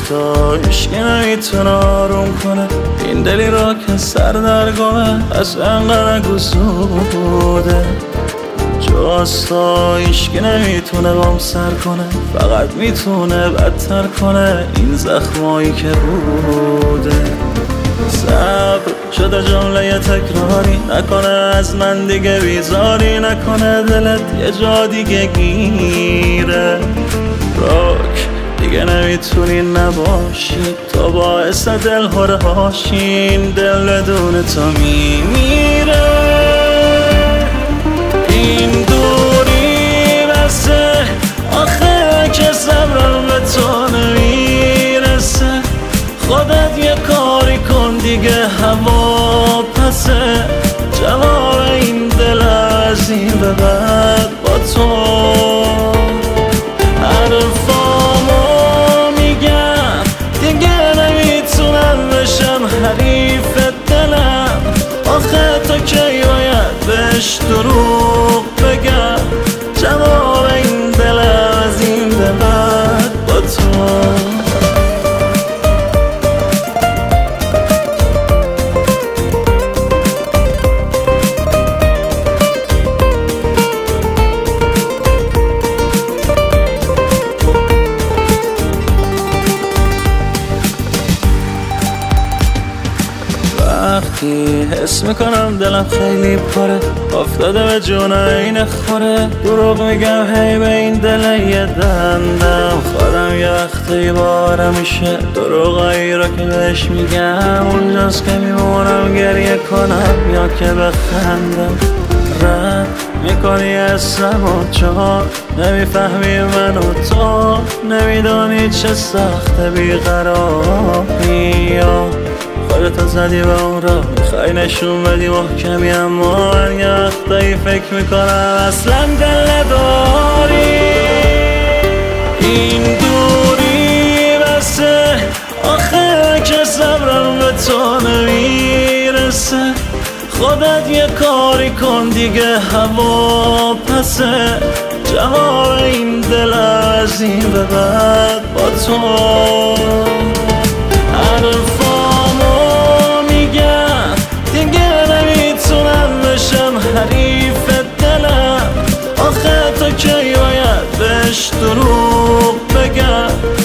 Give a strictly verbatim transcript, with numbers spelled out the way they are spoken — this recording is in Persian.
تا عشقی نمیتونه آروم کنه این دلی را که سر در گمه از انقدر گسوده جاست تا عشقی نمیتونه بام سر کنه فقط میتونه بدتر کنه این زخمایی که بوده صبر شده جمله تکراری نکنه از من دیگه بیزاری نکنه دلت یه جا دیگه گیره راک دیگه نمیتونی نباشی تو باعث دل هره هاشین دل بدون تو میمیره این دوری بسه آخه که صبرم به تو نمیرسه خودت یه کاری کن دیگه هوا پسه جواب این دل از این به بعد با تو حرفامو میگم دیگه نمیتونم بشم حریف دلم آخه تو کی باید بهش دروغ بگم جواب این دل از این به بعد با تو وقتی حس میکنم دلم خیلی پره افتاده به جون این خوره دروغ میگم هی به این دل یه دندم خودم یه وقتی باره میشه دروغایی را که بهش میگم اونجاست که میمونم گریه کنم یا که بخندم رد میکنی اسمو چون نمیفهمی من و تو نمیدانی چه سخت بیقراری خودتو زدی به اون را میخوای نشون بدی محکمی اما من یه وقتایی فکر میکنم اصلا دل نداری این دوری بسه آخه که صبرم به تو نمیرسه خودت یه کاری کن دیگه هوا پسه جواب این دل از این به بعد با تو حریف دلم آخه تو کی باید بهش دروغ بگم